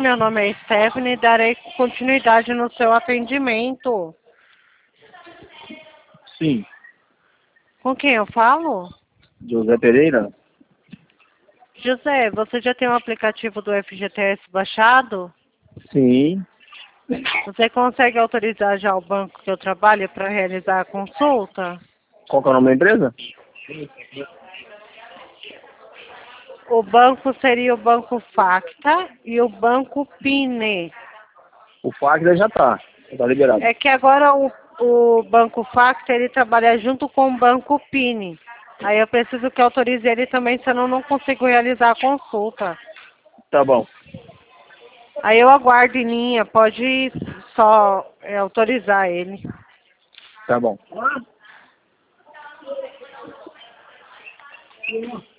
meu nome é Stephanie e darei continuidade no seu atendimento. Sim. Com quem eu falo? José Pereira? José, você já tem o aplicativo do FGTS baixado? Sim. Você consegue autorizar já o banco que eu trabalho para realizar a consulta? Qual que é o nome da empresa? O banco seria o Banco Facta e o Banco Pine. O Facta já tá liberado. É que agora o Banco Facta ele trabalha junto com o Banco Pine. Aí eu preciso que autorize ele também, senão eu não consigo realizar a consulta. Tá bom. Aí eu aguardo em linha, pode só autorizar ele. Tá bom.